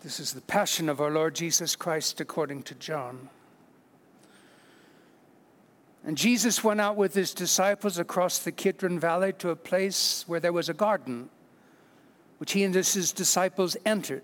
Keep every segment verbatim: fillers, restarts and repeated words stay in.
This is the Passion of our Lord Jesus Christ according to John. And Jesus went out with his disciples across the Kidron Valley to a place where there was a garden, which he and his disciples entered.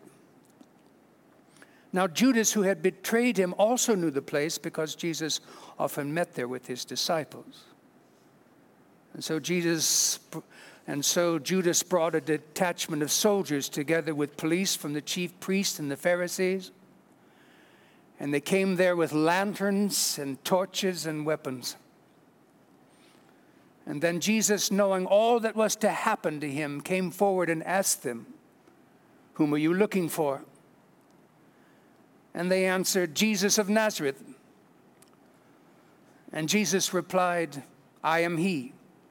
Now Judas, who had betrayed him, also knew the place because Jesus often met there with his disciples. And so Jesus... And so Judas brought a detachment of soldiers together with police from the chief priests and the Pharisees. And they came there with lanterns and torches and weapons. And then Jesus, knowing all that was to happen to him, came forward and asked them, "Whom are you looking for?" And they answered, "Jesus of Nazareth." And Jesus replied, "I am he."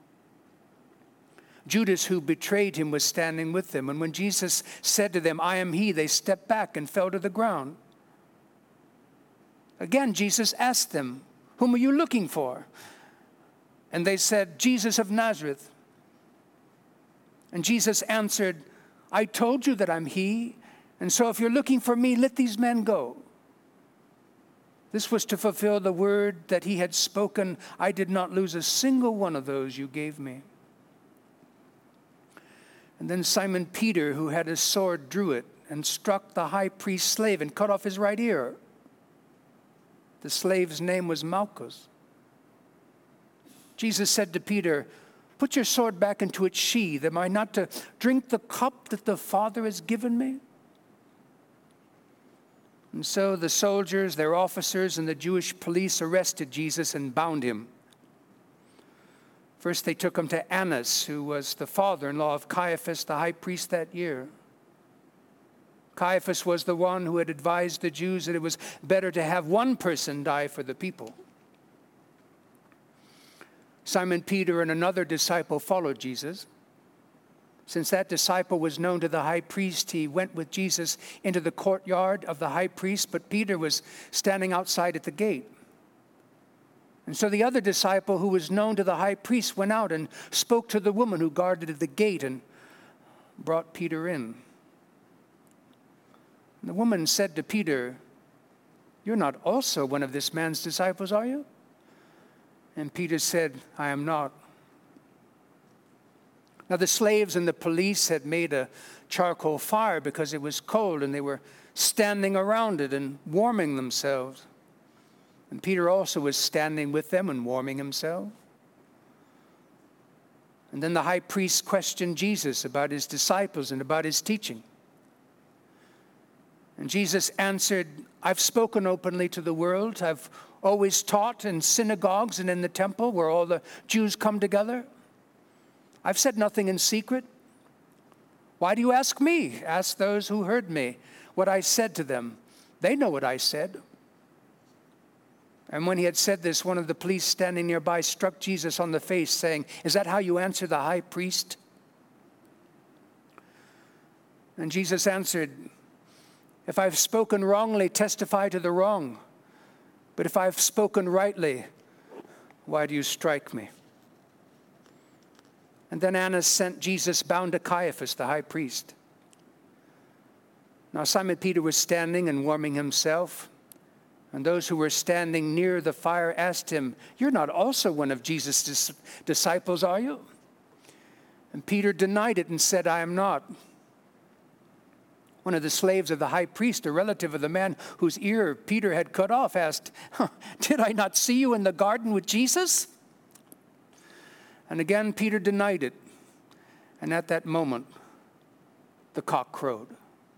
Judas, who betrayed him, was standing with them. And when Jesus said to them, "I am he," they stepped back and fell to the ground. Again, Jesus asked them, "Whom are you looking for?" And they said, "Jesus of Nazareth." And Jesus answered, "I told you that I'm he. And so if you're looking for me, let these men go." This was to fulfill the word that he had spoken, "I did not lose a single one of those you gave me." And then Simon Peter, who had his sword, drew it and struck the high priest's slave and cut off his right ear. The slave's name was Malchus. Jesus said to Peter, "Put your sword back into its sheath. Am I not to drink the cup that the Father has given me?" And so the soldiers, their officers, and the Jewish police arrested Jesus and bound him. First, they took him to Annas, who was the father-in-law of Caiaphas, the high priest that year. Caiaphas was the one who had advised the Jews that it was better to have one person die for the people. Simon Peter and another disciple followed Jesus. Since that disciple was known to the high priest, he went with Jesus into the courtyard of the high priest, but Peter was standing outside at the gate. And so the other disciple, who was known to the high priest, went out and spoke to the woman who guarded at the gate and brought Peter in. And the woman said to Peter, "You're not also one of this man's disciples, are you?" And Peter said, "I am not." Now the slaves and the police had made a charcoal fire because it was cold, and they were standing around it and warming themselves. And Peter also was standing with them and warming himself. And then the high priest questioned Jesus about his disciples and about his teaching. And Jesus answered, "I've spoken openly to the world. I've always taught in synagogues and in the temple where all the Jews come together. I've said nothing in secret. Why do you ask me? Ask those who heard me what I said to them. They know what I said." And when he had said this, one of the police standing nearby struck Jesus on the face, saying, "Is that how you answer the high priest?" And Jesus answered, "If I've spoken wrongly, testify to the wrong. But if I've spoken rightly, why do you strike me?" And then Annas sent Jesus bound to Caiaphas, the high priest. Now Simon Peter was standing and warming himself. And those who were standing near the fire asked him, "You're not also one of Jesus' dis- disciples, are you?" And Peter denied it and said, "I am not." One of the slaves of the high priest, a relative of the man whose ear Peter had cut off, asked, "Did I not see you in the garden with Jesus?" And again Peter denied it. And at that moment, the cock crowed.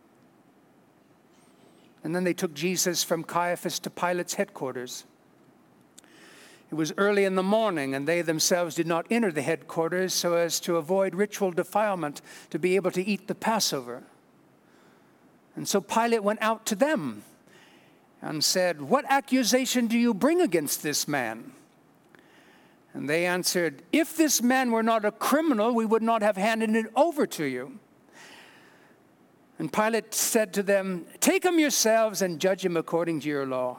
And then they took Jesus from Caiaphas to Pilate's headquarters. It was early in the morning, and they themselves did not enter the headquarters so as to avoid ritual defilement to be able to eat the Passover. And so Pilate went out to them and said, "What accusation do you bring against this man?" And they answered, "If this man were not a criminal, we would not have handed it over to you." And Pilate said to them, "Take him yourselves and judge him according to your law."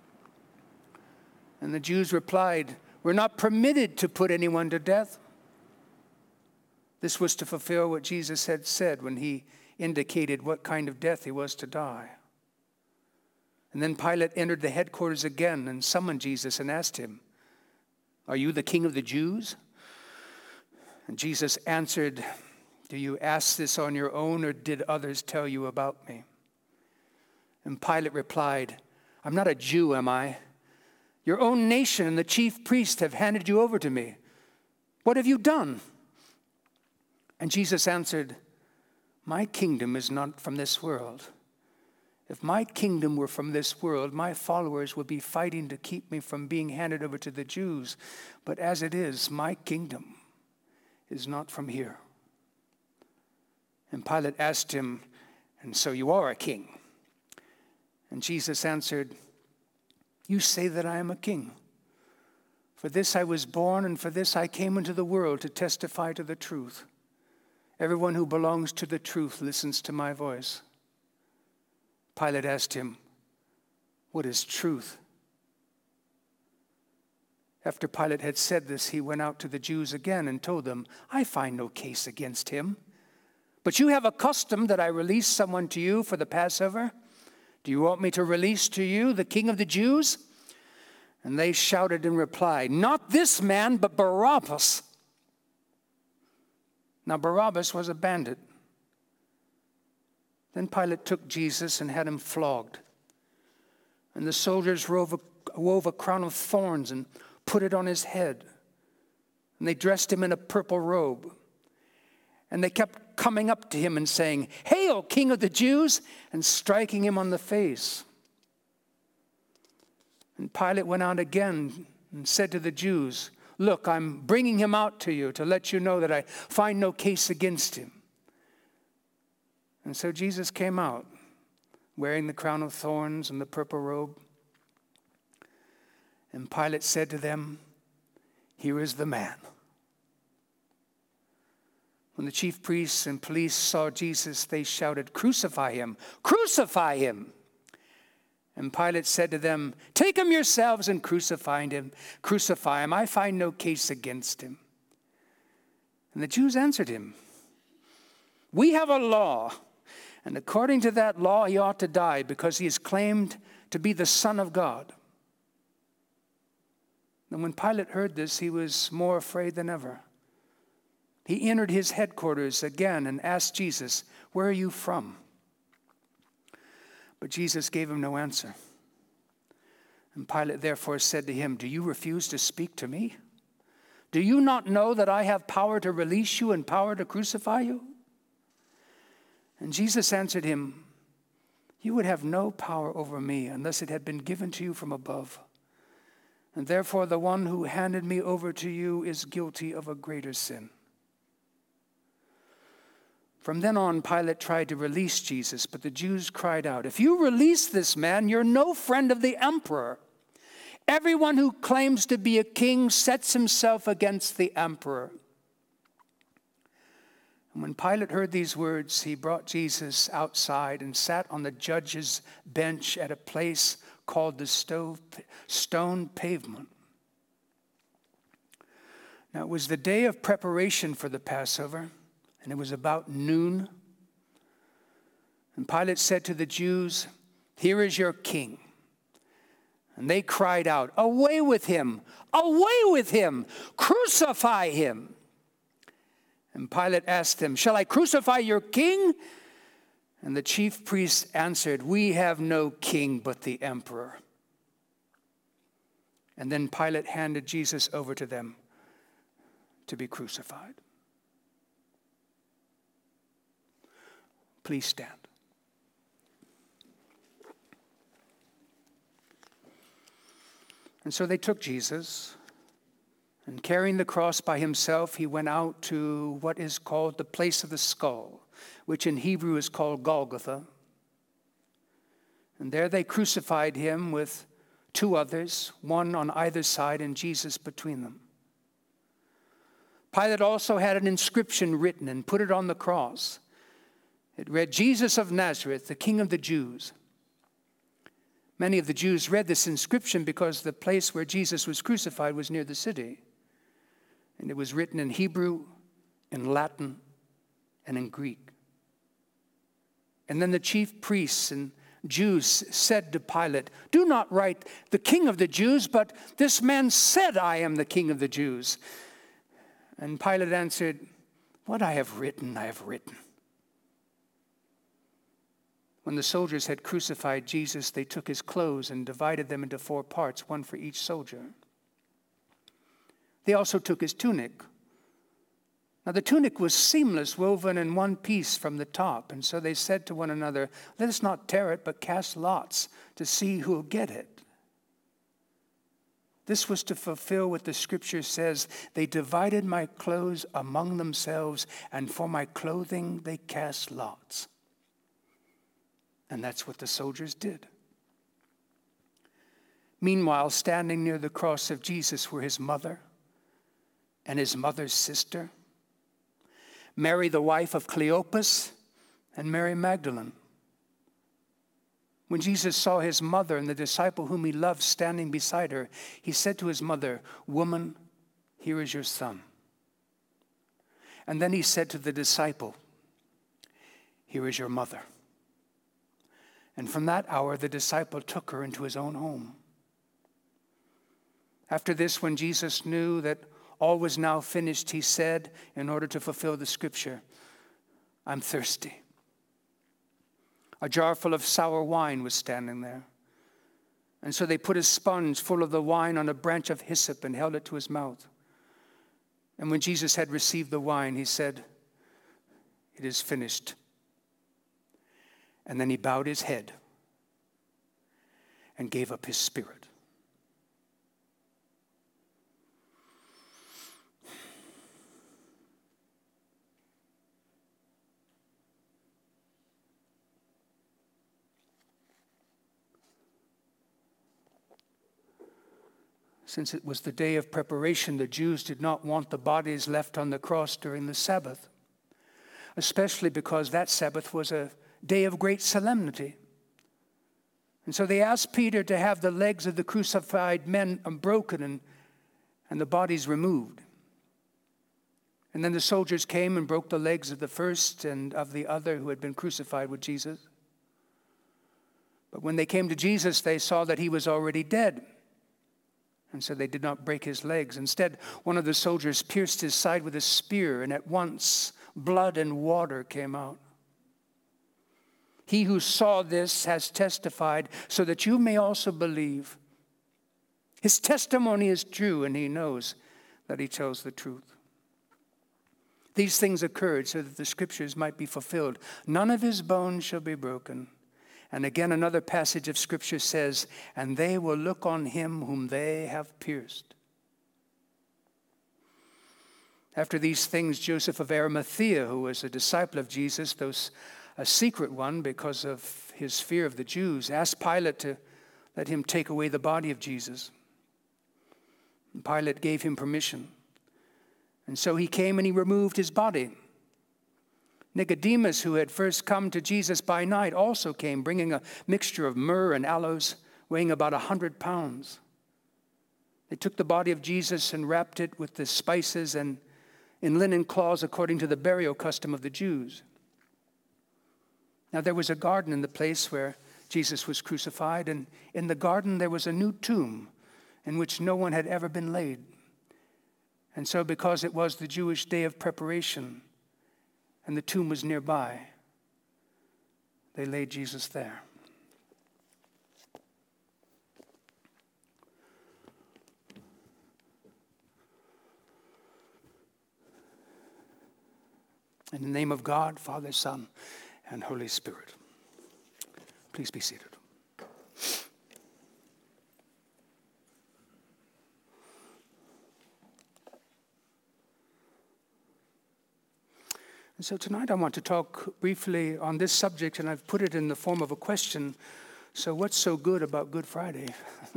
And the Jews replied, "We're not permitted to put anyone to death." This was to fulfill what Jesus had said when he indicated what kind of death he was to die. And then Pilate entered the headquarters again and summoned Jesus and asked him, "Are you the king of the Jews?" And Jesus answered, "Do you ask this on your own, or did others tell you about me?" And Pilate replied, "I'm not a Jew, am I? Your own nation and the chief priests have handed you over to me. What have you done?" And Jesus answered, "My kingdom is not from this world. If my kingdom were from this world, my followers would be fighting to keep me from being handed over to the Jews. But as it is, my kingdom is not from here." And Pilate asked him, "And so you are a king?" And Jesus answered, "You say that I am a king. For this I was born, and for this I came into the world, to testify to the truth. Everyone who belongs to the truth listens to my voice." Pilate asked him, "What is truth?" After Pilate had said this, he went out to the Jews again and told them, "I find no case against him. But you have a custom that I release someone to you for the Passover. Do you want me to release to you the king of the Jews?" And they shouted in reply, "Not this man, but Barabbas." Now Barabbas was a bandit. Then Pilate took Jesus and had him flogged. And the soldiers wove a, wove a crown of thorns and put it on his head. And they dressed him in a purple robe. And they kept coming up to him and saying, "Hail, King of the Jews!" and striking him on the face. And Pilate went out again and said to the Jews, "Look, I'm bringing him out to you to let you know that I find no case against him." And so Jesus came out, wearing the crown of thorns and the purple robe. And Pilate said to them, "Here is the man." When the chief priests and police saw Jesus, they shouted, "Crucify him! Crucify him!" And Pilate said to them, "Take him yourselves and crucify him. Crucify him. I find no case against him." And the Jews answered him, "We have a law, and according to that law he ought to die, because he is claimed to be the Son of God." And when Pilate heard this, he was more afraid than ever. He entered his headquarters again and asked Jesus, "Where are you from?" But Jesus gave him no answer. And Pilate therefore said to him, "Do you refuse to speak to me? Do you not know that I have power to release you and power to crucify you?" And Jesus answered him, "You would have no power over me unless it had been given to you from above. And therefore the one who handed me over to you is guilty of a greater sin." From then on, Pilate tried to release Jesus, but the Jews cried out, "If you release this man, you're no friend of the emperor. Everyone who claims to be a king sets himself against the emperor." And when Pilate heard these words, he brought Jesus outside and sat on the judge's bench at a place called the stove, Stone Pavement. Now it was the day of preparation for the Passover, and it was about noon. And Pilate said to the Jews, "Here is your king." And they cried out, "Away with him! Away with him! Crucify him!" And Pilate asked them, "Shall I crucify your king?" And the chief priests answered, "We have no king but the emperor." And then Pilate handed Jesus over to them to be crucified. Please stand. And so they took Jesus, and carrying the cross by himself, he went out to what is called the place of the skull, which in Hebrew is called Golgotha. And there they crucified him with two others, one on either side and Jesus between them. Pilate also had an inscription written and put it on the cross. It read, "Jesus of Nazareth, the King of the Jews." Many of the Jews read this inscription because the place where Jesus was crucified was near the city. And it was written in Hebrew, in Latin, and in Greek. And then the chief priests and Jews said to Pilate, "Do not write the King of the Jews, but this man said, 'I am the King of the Jews.'" And Pilate answered, "What I have written, I have written." When the soldiers had crucified Jesus, they took his clothes and divided them into four parts, one for each soldier. They also took his tunic. Now the tunic was seamless, woven in one piece from the top. And so they said to one another, "Let us not tear it, but cast lots to see who will get it." This was to fulfill what the scripture says, "They divided my clothes among themselves, and for my clothing they cast lots." And that's what the soldiers did. Meanwhile, standing near the cross of Jesus were his mother and his mother's sister, Mary, the wife of Cleopas, and Mary Magdalene. When Jesus saw his mother and the disciple whom he loved standing beside her, he said to his mother, "Woman, here is your son." And then he said to the disciple, "Here is your mother." And from that hour, the disciple took her into his own home. After this, when Jesus knew that all was now finished, he said, in order to fulfill the scripture, "I'm thirsty." A jar full of sour wine was standing there. And so they put a sponge full of the wine on a branch of hyssop and held it to his mouth. And when Jesus had received the wine, he said, "It is finished." And then he bowed his head and gave up his spirit. Since it was the day of preparation, the Jews did not want the bodies left on the cross during the Sabbath, especially because that Sabbath was a day of great solemnity. And so they asked Peter to have the legs of the crucified men broken and, and the bodies removed. And then the soldiers came and broke the legs of the first and of the other who had been crucified with Jesus. But when they came to Jesus, they saw that he was already dead. And so they did not break his legs. Instead, one of the soldiers pierced his side with a spear, and at once blood and water came out. He who saw this has testified, so that you may also believe. His testimony is true, and he knows that he tells the truth. These things occurred so that the scriptures might be fulfilled. None of his bones shall be broken. And again, another passage of scripture says, "And they will look on him whom they have pierced." After these things, Joseph of Arimathea, who was a disciple of Jesus, though a secret one because of his fear of the Jews, asked Pilate to let him take away the body of Jesus. And Pilate gave him permission. And so he came and he removed his body. Nicodemus, who had first come to Jesus by night, also came, bringing a mixture of myrrh and aloes, weighing about a hundred pounds. They took the body of Jesus and wrapped it with the spices and in linen cloths according to the burial custom of the Jews. Now there was a garden in the place where Jesus was crucified, and in the garden there was a new tomb in which no one had ever been laid. And so because it was the Jewish day of preparation, and the tomb was nearby, they laid Jesus there. In the name of God, Father, Son, and Holy Spirit. Please be seated. And so tonight I want to talk briefly on this subject, and I've put it in the form of a question. So what's so good about Good Friday?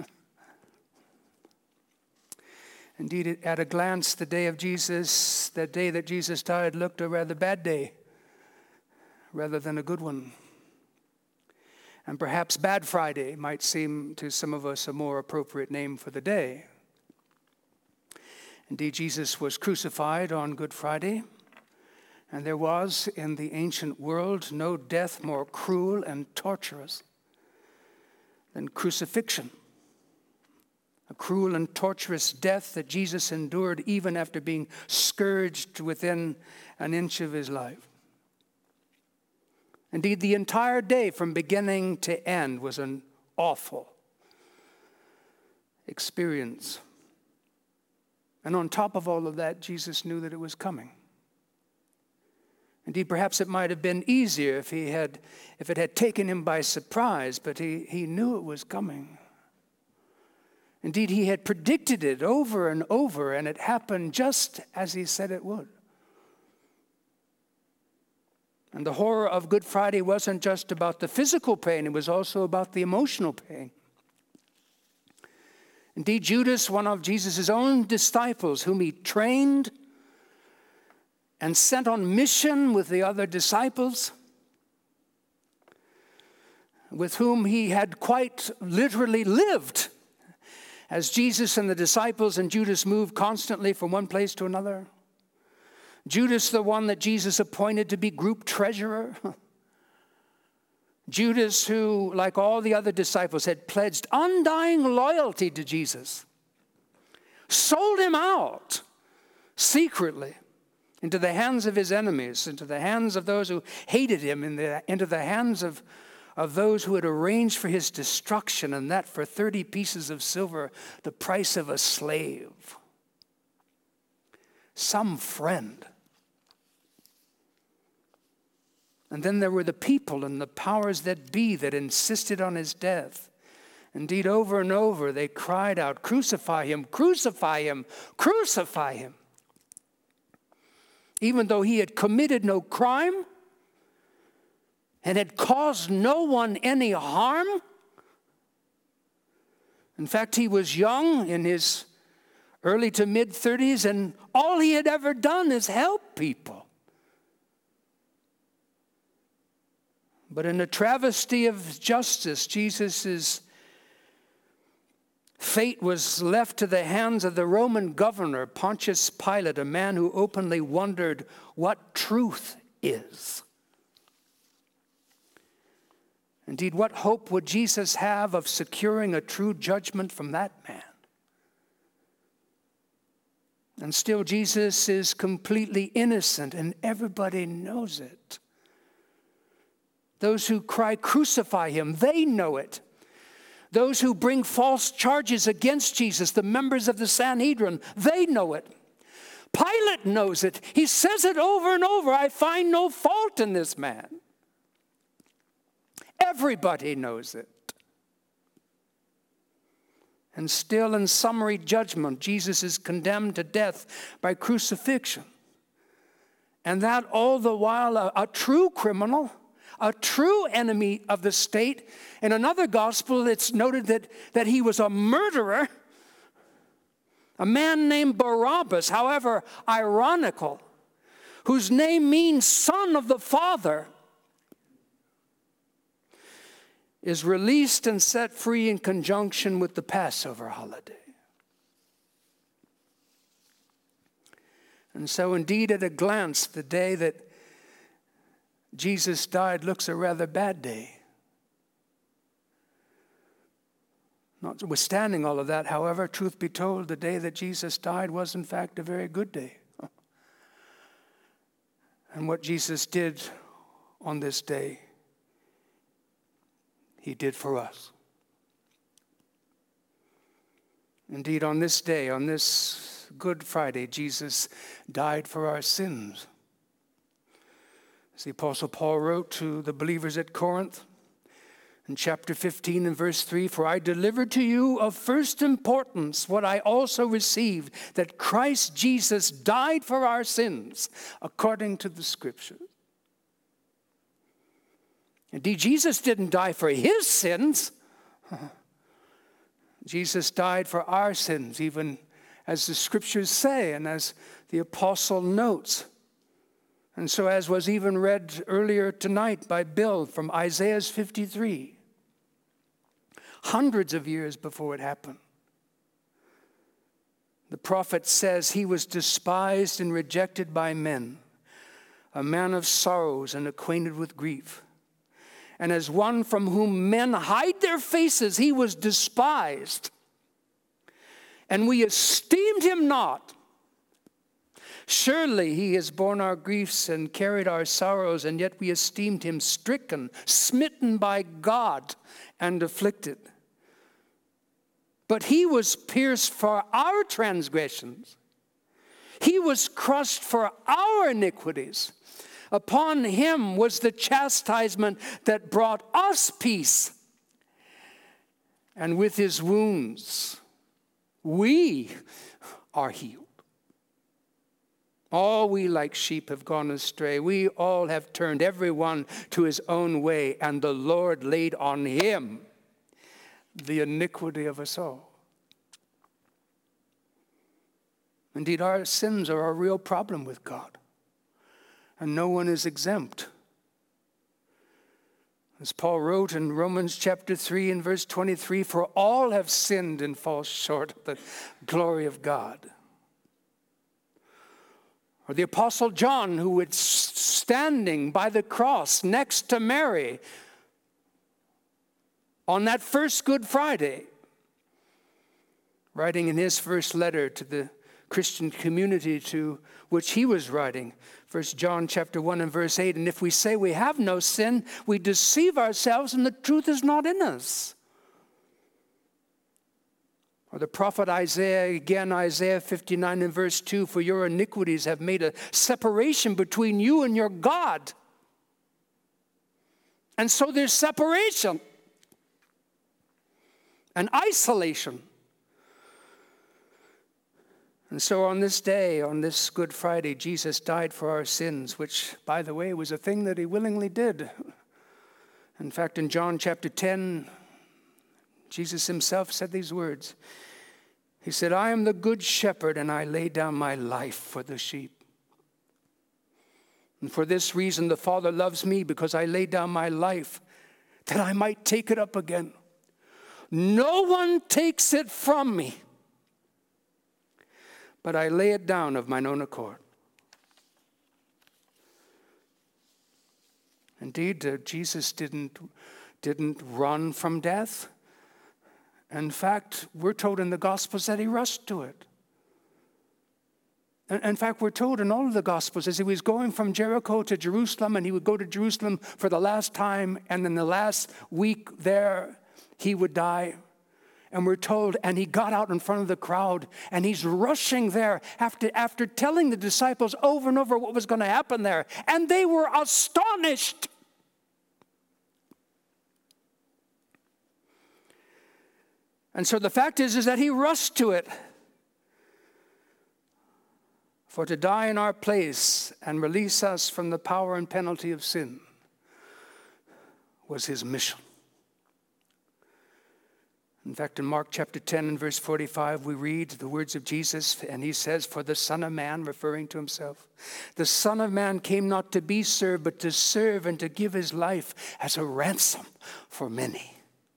Indeed, at a glance, the day of Jesus, the day that Jesus died, looked a rather bad day rather than a good one. And perhaps Bad Friday might seem to some of us a more appropriate name for the day. Indeed, Jesus was crucified on Good Friday. And there was in the ancient world no death more cruel and torturous than crucifixion. A cruel and torturous death that Jesus endured even after being scourged within an inch of his life. Indeed, the entire day from beginning to end was an awful experience. And on top of all of that, Jesus knew that it was coming. Indeed, perhaps it might have been easier if he had, if it had taken him by surprise, but he, he knew it was coming. Indeed, he had predicted it over and over, and it happened just as he said it would. And the horror of Good Friday wasn't just about the physical pain, it was also about the emotional pain. Indeed, Judas, one of Jesus' own disciples, whom he trained and sent on mission with the other disciples, with whom he had quite literally lived, as Jesus and the disciples and Judas moved constantly from one place to another. Judas, the one that Jesus appointed to be group treasurer. Judas, who, like all the other disciples, had pledged undying loyalty to Jesus, sold him out secretly into the hands of his enemies, into the hands of those who hated him, in the, into the hands of, of those who had arranged for his destruction, and that for thirty pieces of silver, the price of a slave. Some friend. And then there were the people and the powers that be that insisted on his death. Indeed, over and over they cried out, "Crucify him, crucify him, crucify him." Even though he had committed no crime and had caused no one any harm. In fact, he was young, in his early to mid-thirties, and all he had ever done is help people. But in a travesty of justice, Jesus' fate was left to the hands of the Roman governor, Pontius Pilate, a man who openly wondered what truth is. Indeed, what hope would Jesus have of securing a true judgment from that man? And still, Jesus is completely innocent, and everybody knows it. Those who cry, "Crucify him," they know it. Those who bring false charges against Jesus, the members of the Sanhedrin, they know it. Pilate knows it. He says it over and over. "I find no fault in this man." Everybody knows it. And still, in summary judgment, Jesus is condemned to death by crucifixion. And that all the while a, a true criminal, a true enemy of the state. In another gospel, it's noted that, that he was a murderer, a man named Barabbas, however ironical, whose name means son of the Father, is released and set free in conjunction with the Passover holiday. And so indeed, at a glance, the day that Jesus died looks a rather bad day. Notwithstanding all of that, however, truth be told, the day that Jesus died was in fact a very good day. And what Jesus did on this day, he did for us. Indeed, on this day, on this Good Friday, Jesus died for our sins. As the Apostle Paul wrote to the believers at Corinth in chapter fifteen and verse three, "For I delivered to you of first importance what I also received, that Christ Jesus died for our sins according to the Scriptures." Indeed, Jesus didn't die for his sins. Jesus died for our sins, even as the Scriptures say and as the apostle notes. And so, as was even read earlier tonight by Bill from Isaiah fifty-three, hundreds of years before it happened, the prophet says, "He was despised and rejected by men, a man of sorrows and acquainted with grief. And as one from whom men hide their faces, he was despised. And we esteemed him not. Surely he has borne our griefs and carried our sorrows, and yet we esteemed him stricken, smitten by God, and afflicted. But he was pierced for our transgressions. He was crushed for our iniquities. Upon him was the chastisement that brought us peace. And with his wounds, we are healed. All we like sheep have gone astray. We all have turned everyone to his own way, and the Lord laid on him the iniquity of us all. Indeed, our sins are a real problem with God, and no one is exempt. As Paul wrote in Romans chapter three and verse twenty-three, for all have sinned and fall short of the glory of God. Or the Apostle John, who was standing by the cross next to Mary on that first Good Friday, writing in his first letter to the Christian community to which he was writing, First John chapter one and verse eight, and if we say we have no sin, we deceive ourselves and the truth is not in us. Or the prophet Isaiah, again, Isaiah fifty-nine and verse two, for your iniquities have made a separation between you and your God. And so there's separation and isolation. And so on this day, on this Good Friday, Jesus died for our sins, which, by the way, was a thing that he willingly did. In fact, in John chapter ten, Jesus himself said these words. He said, I am the good shepherd, and I lay down my life for the sheep. And for this reason, the Father loves me, because I lay down my life that I might take it up again. No one takes it from me, but I lay it down of mine own accord. Indeed, uh, Jesus didn't, didn't run from death. In fact, we're told in the Gospels that he rushed to it. In fact, we're told in all of the Gospels as he was going from Jericho to Jerusalem, and he would go to Jerusalem for the last time, and in the last week there, he would die. And we're told, and he got out in front of the crowd, and he's rushing there after, after telling the disciples over and over what was going to happen there. And they were astonished. And so the fact is, is that he rushed to it. For to die in our place and release us from the power and penalty of sin was his mission. In fact, in Mark chapter ten and verse forty-five, we read the words of Jesus, and he says, for the Son of Man, referring to himself, the Son of Man came not to be served, but to serve and to give his life as a ransom for many.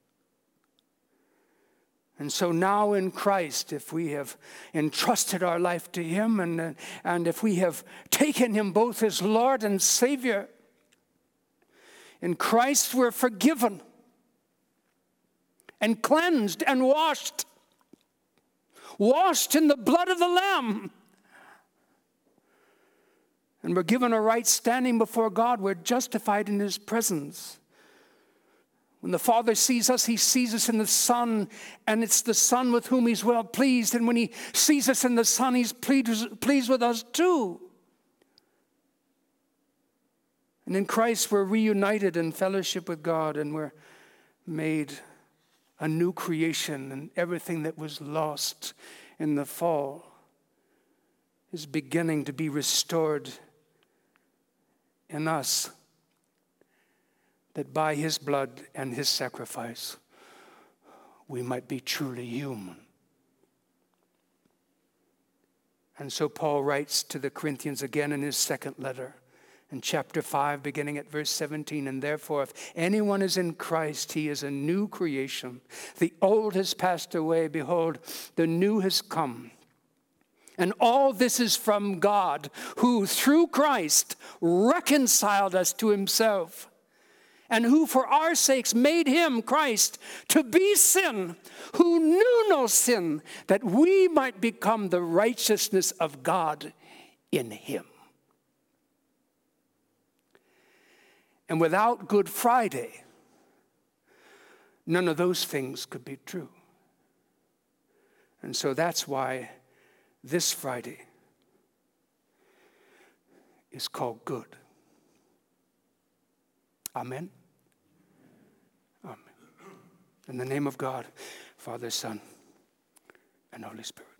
And so now in Christ, if we have entrusted our life to him, and, and if we have taken him both as Lord and Savior, in Christ we're forgiven and cleansed and washed, washed in the blood of the Lamb. And we're given a right standing before God. We're justified in his presence. When the Father sees us, he sees us in the Son, and it's the Son with whom he's well pleased. And when he sees us in the Son, he's pleased, pleased with us too. And in Christ, we're reunited in fellowship with God, and we're made a new creation, and everything that was lost in the fall is beginning to be restored in us, that by his blood and his sacrifice, we might be truly human. And so Paul writes to the Corinthians again in his second letter, in chapter five, beginning at verse seventeen, and therefore if anyone is in Christ, he is a new creation. The old has passed away, behold, the new has come. And all this is from God, who through Christ reconciled us to himself, and who for our sakes made him, Christ, to be sin, who knew no sin, that we might become the righteousness of God in him. And without Good Friday, none of those things could be true. And so that's why this Friday is called good. Amen? Amen. In the name of God, Father, Son, and Holy Spirit.